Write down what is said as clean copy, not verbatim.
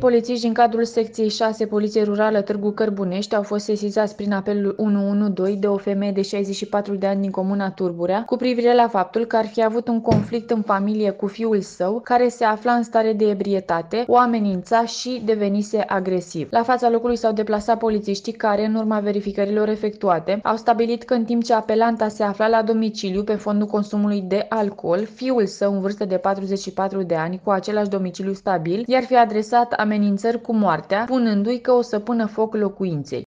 polițiști din cadrul secției 6 Poliție Rurală Târgu Cărbunești au fost sesizați prin apelul 112 de o femeie de 64 de ani din comuna Turburea cu privire la faptul că ar fi avut un conflict în familie cu fiul său, care se afla în stare de ebrietate, o amenința și devenise agresiv. La fața locului s-au deplasat polițiștii care, în urma verificărilor efectuate, au stabilit că în timp ce apelanta se afla la domiciliu pe fondul consumului de alcool, fiul său în vârstă de 44 de ani, cu același domiciliu stabil, i-ar fi adresat amenințări cu moartea, spunându-i că o să pună foc locuinței.